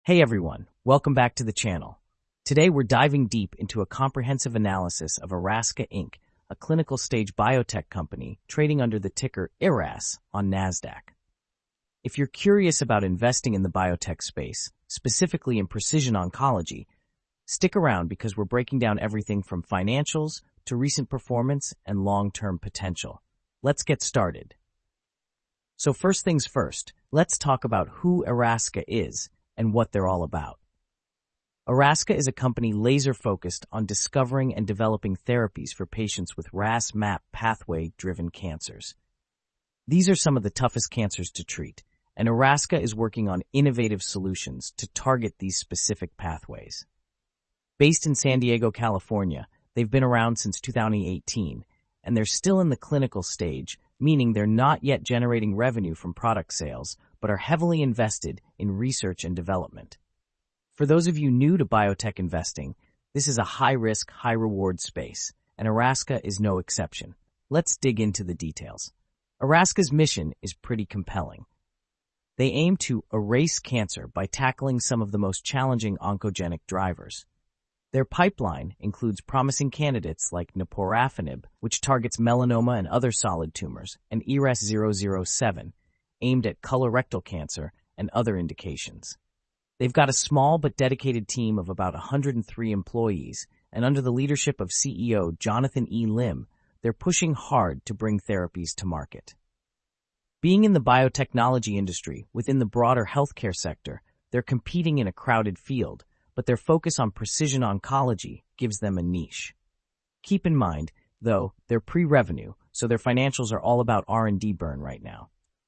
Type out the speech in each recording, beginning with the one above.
Hey everyone, welcome back to the channel. Today we're diving deep into a comprehensive analysis of Erasca Inc., a clinical stage biotech company trading under the ticker ERAS on NASDAQ. If you're curious about investing in the biotech space, specifically in precision oncology, stick around because we're breaking down everything from financials to recent performance and long-term potential. Let's get started. So first things first, let's talk about who Erasca is and what they're all about. Erasca is a company laser-focused on discovering and developing therapies for patients with RAS-MAP pathway-driven cancers. These are some of the toughest cancers to treat, and Erasca is working on innovative solutions to target these specific pathways. Based in San Diego, California, they've been around since 2018, and they're still in the clinical stage, meaning they're not yet generating revenue from product sales, but are heavily invested in research and development. For those of you new to biotech investing, this is a high-risk, high-reward space, and Erasca is no exception. Let's dig into the details. Erasca's mission is pretty compelling. They aim to erase cancer by tackling some of the most challenging oncogenic drivers. Their pipeline includes promising candidates like naporafenib, which targets melanoma and other solid tumors, and ERAS-007, aimed at colorectal cancer and other indications. They've got a small but dedicated team of about 103 employees, and under the leadership of CEO Jonathan E. Lim, they're pushing hard to bring therapies to market. Being in the biotechnology industry within the broader healthcare sector, they're competing in a crowded field, but their focus on precision oncology gives them a niche. Keep in mind, though, they're pre-revenue, so their financials are all about R&D burn right now.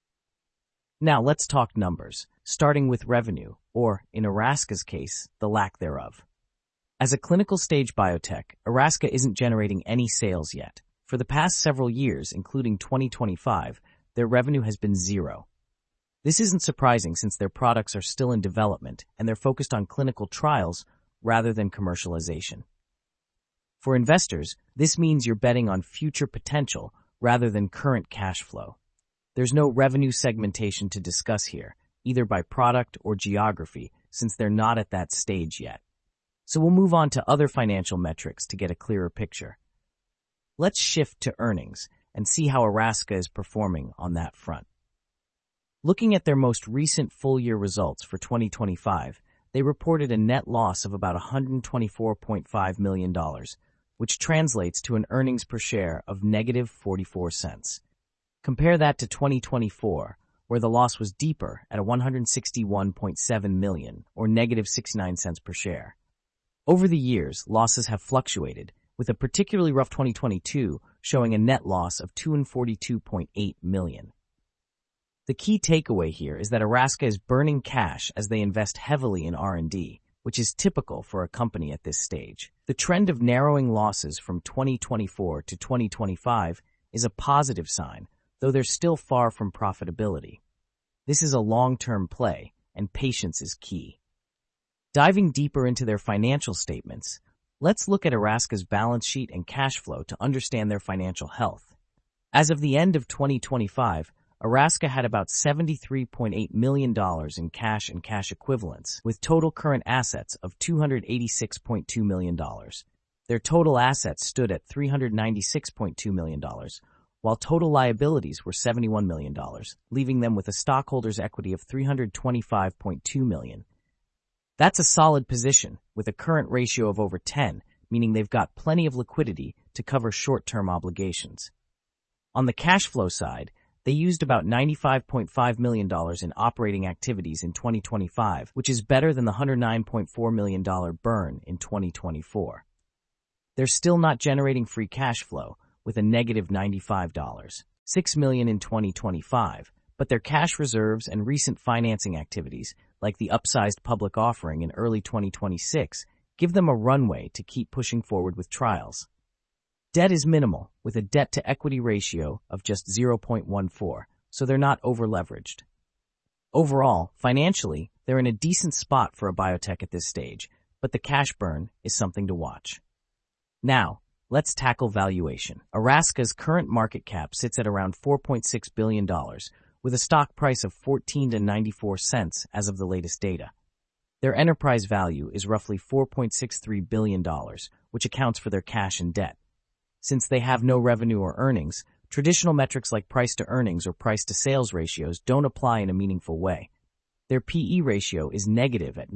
Now let's talk numbers, starting with revenue, or, in Erasca's case, the lack thereof. As a clinical stage biotech, Erasca isn't generating any sales yet. For the past several years, including 2025, their revenue has been zero. This isn't surprising since their products are still in development and they're focused on clinical trials rather than commercialization. For investors, this means you're betting on future potential rather than current cash flow. There's no revenue segmentation to discuss here, either by product or geography, since they're not at that stage yet. So we'll move on to other financial metrics to get a clearer picture. Let's shift to earnings and see how Erasca is performing on that front. Looking at their most recent full-year results for 2025, they reported a net loss of about $124.5 million, which translates to an earnings per share of negative 44 cents. Compare that to 2024, where the loss was deeper at $161.7 million, or negative 69 cents per share. Over the years, losses have fluctuated, with a particularly rough 2022 showing a net loss of $242.8 million. The key takeaway here is that Erasca is burning cash as they invest heavily in R&D, which is typical for a company at this stage. The trend of narrowing losses from 2024 to 2025 is a positive sign, though they're still far from profitability. This is a long-term play, and patience is key. Diving deeper into their financial statements, let's look at Erasca's balance sheet and cash flow to understand their financial health. As of the end of 2025, Erasca had about $73.8 million in cash and cash equivalents, with total current assets of $286.2 million. Their total assets stood at $396.2 million, while total liabilities were $71 million, leaving them with a stockholders' equity of $325.2 million. That's a solid position, with a current ratio of over 10, meaning they've got plenty of liquidity to cover short-term obligations. On the cash flow side, they used about $95.5 million in operating activities in 2025, which is better than the $109.4 million burn in 2024. They're still not generating free cash flow, with a negative $95.6 million in 2025, but their cash reserves and recent financing activities, like the upsized public offering in early 2026, give them a runway to keep pushing forward with trials. Debt is minimal, with a debt-to-equity ratio of just 0.14, so they're not over-leveraged. Overall, financially, they're in a decent spot for a biotech at this stage, but the cash burn is something to watch. Now, let's tackle valuation. Erasca's current market cap sits at around $4.6 billion, with a stock price of 14 to 94 cents as of the latest data. Their enterprise value is roughly $4.63 billion, which accounts for their cash and debt. Since they have no revenue or earnings, traditional metrics like price-to-earnings or price-to-sales ratios don't apply in a meaningful way. Their P/E ratio is negative at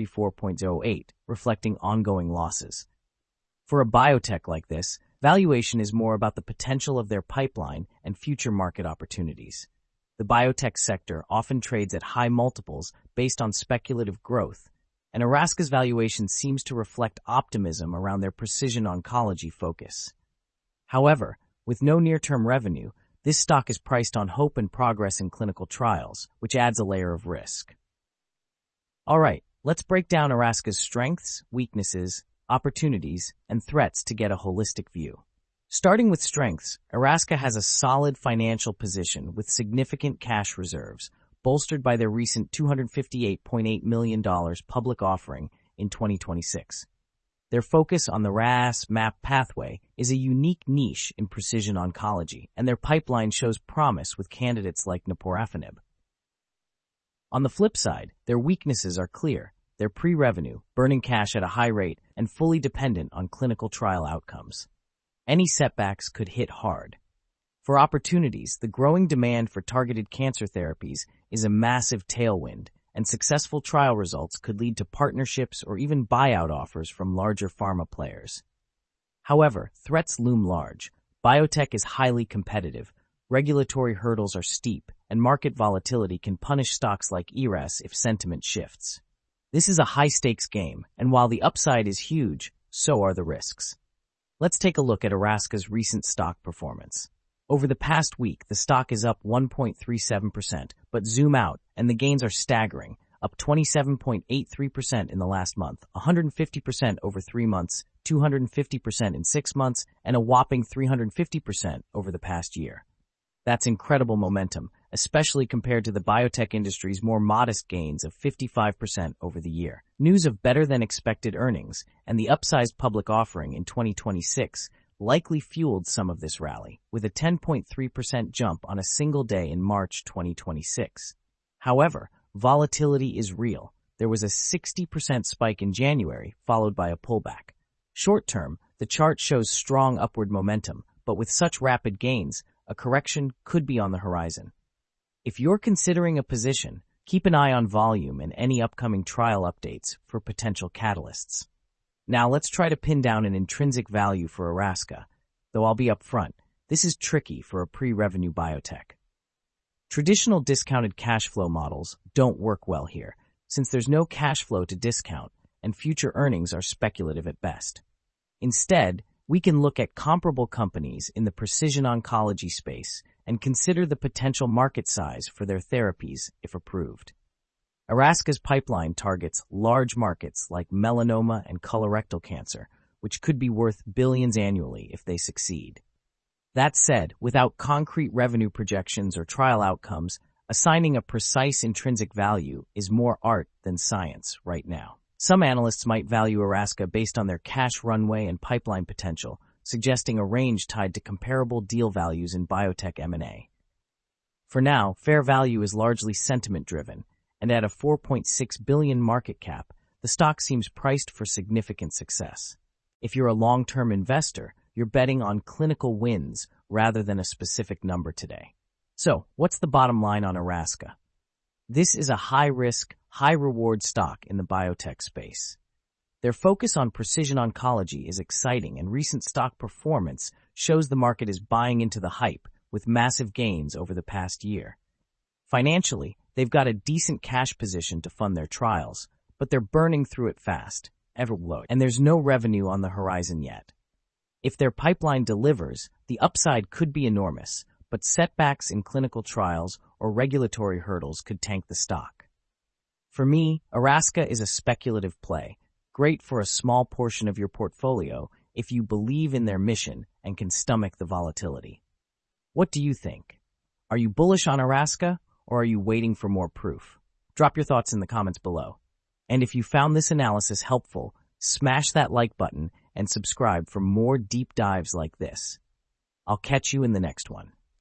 34.08, reflecting ongoing losses. For a biotech like this, valuation is more about the potential of their pipeline and future market opportunities. The biotech sector often trades at high multiples based on speculative growth, and Erasca's valuation seems to reflect optimism around their precision oncology focus. However, with no near-term revenue, this stock is priced on hope and progress in clinical trials, which adds a layer of risk. All right, let's break down Erasca's strengths, weaknesses, opportunities, and threats to get a holistic view. Starting with strengths, Erasca has a solid financial position with significant cash reserves, bolstered by their recent $258.8 million public offering in 2026. Their focus on the RAS/MAP pathway is a unique niche in precision oncology, and their pipeline shows promise with candidates like naporafenib. On the flip side, their weaknesses are clear. They're pre-revenue, burning cash at a high rate, and fully dependent on clinical trial outcomes. Any setbacks could hit hard. For opportunities, the growing demand for targeted cancer therapies is a massive tailwind, and successful trial results could lead to partnerships or even buyout offers from larger pharma players. However, threats loom large. Biotech is highly competitive, regulatory hurdles are steep, and market volatility can punish stocks like ERAS if sentiment shifts. This is a high-stakes game, and while the upside is huge, so are the risks. Let's take a look at Erasca's recent stock performance. Over the past week, the stock is up 1.37%, but zoom out, and the gains are staggering, up 27.83% in the last month, 150% over 3 months, 250% in 6 months, and a whopping 350% over the past year. That's incredible momentum, especially compared to the biotech industry's more modest gains of 55% over the year. News of better-than-expected earnings and the upsized public offering in 2026 likely fueled some of this rally, with a 10.3% jump on a single day in March 2026. However, volatility is real. There was a 60% spike in January, followed by a pullback. Short-term, the chart shows strong upward momentum, but with such rapid gains, a correction could be on the horizon. If you're considering a position, keep an eye on volume and any upcoming trial updates for potential catalysts. Now let's try to pin down an intrinsic value for Erasca, though I'll be upfront, this is tricky for a pre-revenue biotech. Traditional discounted cash flow models don't work well here, since there's no cash flow to discount and future earnings are speculative at best. Instead, we can look at comparable companies in the precision oncology space and consider the potential market size for their therapies if approved. Erasca's pipeline targets large markets like melanoma and colorectal cancer, which could be worth billions annually if they succeed. That said, without concrete revenue projections or trial outcomes, assigning a precise intrinsic value is more art than science right now. Some analysts might value Erasca based on their cash runway and pipeline potential, suggesting a range tied to comparable deal values in biotech M&A. For now, fair value is largely sentiment-driven, and at a $4.6 billion market cap, the stock seems priced for significant success. If you're a long-term investor, you're betting on clinical wins rather than a specific number today. So, what's the bottom line on Erasca? This is a high-risk, high-reward stock in the biotech space. Their focus on precision oncology is exciting, and recent stock performance shows the market is buying into the hype with massive gains over the past year. Financially, they've got a decent cash position to fund their trials, but they're burning through it fast, and there's no revenue on the horizon yet. If their pipeline delivers, the upside could be enormous, but setbacks in clinical trials or regulatory hurdles could tank the stock. For me, Erasca is a speculative play, great for a small portion of your portfolio if you believe in their mission and can stomach the volatility. What do you think? Are you bullish on Erasca, or are you waiting for more proof? Drop your thoughts in the comments below. And if you found this analysis helpful, smash that like button and subscribe for more deep dives like this. I'll catch you in the next one.